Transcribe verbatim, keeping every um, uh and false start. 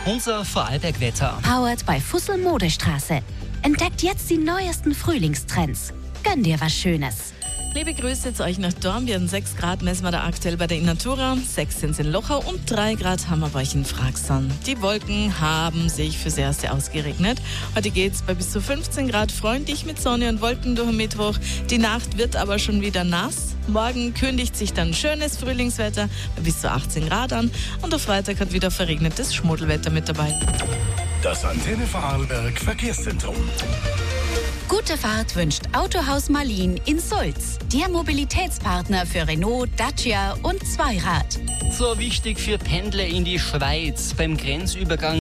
Unser Vorarlberg-Wetter. Powered bei Fussel Modestraße. Entdeckt jetzt die neuesten Frühlingstrends. Gönn dir was Schönes. Liebe Grüße zu euch nach Dornbirn. sechs Grad messen wir da aktuell bei der Innatura, sechs sind in Lochau und drei Grad haben wir bei euch in Fraxon. Die Wolken haben sich fürs Erste ausgeregnet. Heute geht's bei bis zu fünfzehn Grad freundlich mit Sonne und Wolken durch den Mittwoch. Die Nacht wird aber schon wieder nass. Morgen kündigt sich dann schönes Frühlingswetter bei bis zu achtzehn Grad an und der Freitag hat wieder verregnetes Schmuddelwetter mit dabei. Das Antenne Vorarlberg Verkehrszentrum. Gute Fahrt wünscht Autohaus Marlin in Sulz. Der Mobilitätspartner für Renault, Dacia und Zweirad. So wichtig für Pendler in die Schweiz. Beim Grenzübergang